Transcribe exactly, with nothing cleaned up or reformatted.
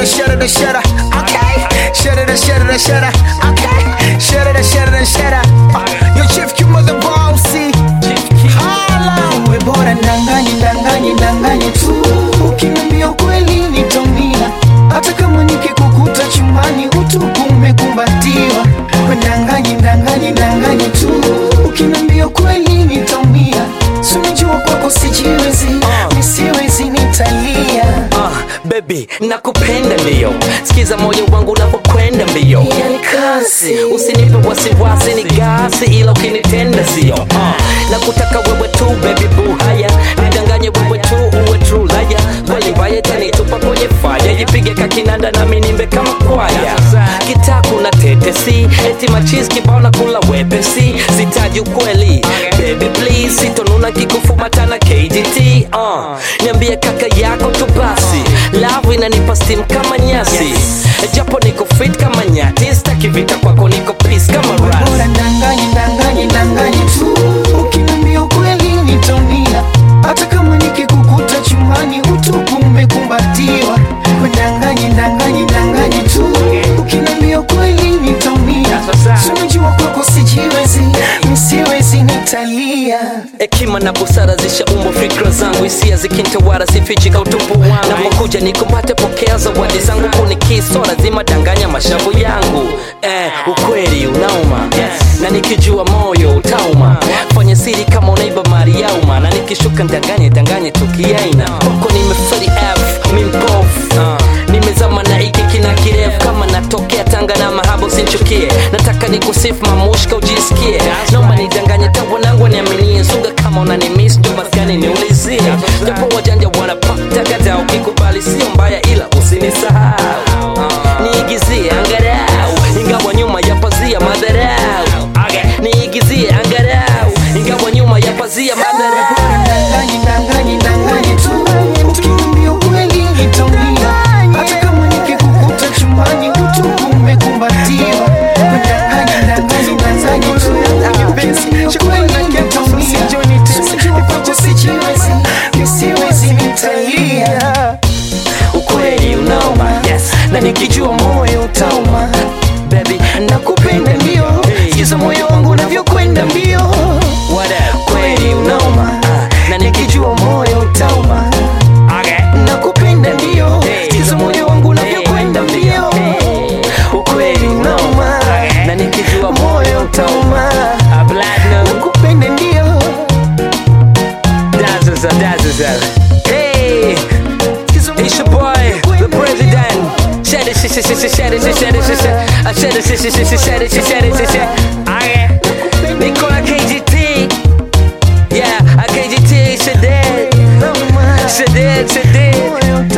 shudder the shudder. Okay, shudder the shudder the shudder. Okay, shudder the shudder the shudder. Yo chief Q mother bossy. Hala, we bora ndanganye ndanganye ndanganye tu. Ukiniambia kweli nitaumia. Hata kama nikikukuta chumbani utupu umekumbatiwa. Ndanganye ndanganye ndanganye tu. Ukiniambia kweli nitaumia. Sunijua kwako sijiwezi, nisiwezi nitalia. uh, Baby, nakupenda ndio. Sikiza moyo wangu unapokwenda mbio. Yani kasi, usinipe wasiwasi ni gasi ila ukinitenda sio. uh, Nakutaka wewe tu baby boo, haya nidanganye wewe tu uwe true liar. Kweli mbaya tanitupa kwenye fire. Jipige kakinanda na mimi nimbe kama kwaya. Kitaku na tetesi, eti machizi kibao na kula wepesi. Sitaji ukweli, baby please. Sitonuna kikufumatana K G T. uh, Niambie kaka yako tu basi. Love inanipa steam kama nyasi. Japo niko fit kama nyati. Sitaki vita kwako niko peace kama rat. bora ndanganye ndanganye ndanganye tu. Ukiniambia ukweli nitaumia. Hata kama nikikukuta chumbani utupu umekumbatiwa. Ndanganye ndanganye ndanganye tu. Ukiniambia ukweli nitaumia. Sunijua kwako sijiwezi, nisiwezi nitalia. Hekima na busara zishaumbwa fikra zangu. Hisia zikinitawala sifichi ka utupu wangu. Napokuja nikumbate pokea zawadi zangu. Kunikiso lazima danganya mashavu yangu. Eh, ukweli unauma, yes. Na nikijua moyo utauma. Fanya siri kama unaiba mali yauma. Na nikishuka ndanganye danganye tukiaina. Kwako nimefeli F, mimpofu uh. Nimezama na iki kina kirefu. Kama natokea Tanga na mahaba usinchukie. Nataka nikusifu mamushka ujisikie. Naomba nidanganye tabu nangu niaminie. Sunga kama unanimiss ndo maskani niulizie. Japo wajanja wanapata kata. Ukikubali sio mbaya ila usinisahau. uh. Niigizie angarau ingawa nyuma ya pazia madharau. Niigizie angarau ingawa nyuma ya pazia madharau. Ndanganye ndanganye ndanganye tu. Ukiniambia ukweli nitaumia. Hata kama nikikukuta chumbani utupu umekumbatiwa. Ndanganye ndanganye ndanganye tu. Ukiniambia ukweli nitaumia. Sunijua kwako sijiwezi, nisiwezi nitalia. Ukweli unauma, yes. Na nikijua moyo utauma. Baby, nakupenda ndio. Sikiza moyo wangu unavyokwenda mbio. What up? Kweli unauma. Na nikijua moyo utauma. Nakupenda ndio. Sikiza moyo wangu unavyokwenda mbio. Ukweli unauma. Na nikijua moyo utauma. Nakupenda ndio. That's what's up, that's what's up. Hey, it's your boy, the president. Shed it, shed it, shed it, shed it, shed it, shed it. I shed it, shed it, shed it, shed it, shed it, shed it. They call it K G T. Yeah, I K G T, shed it, shed it, shed it.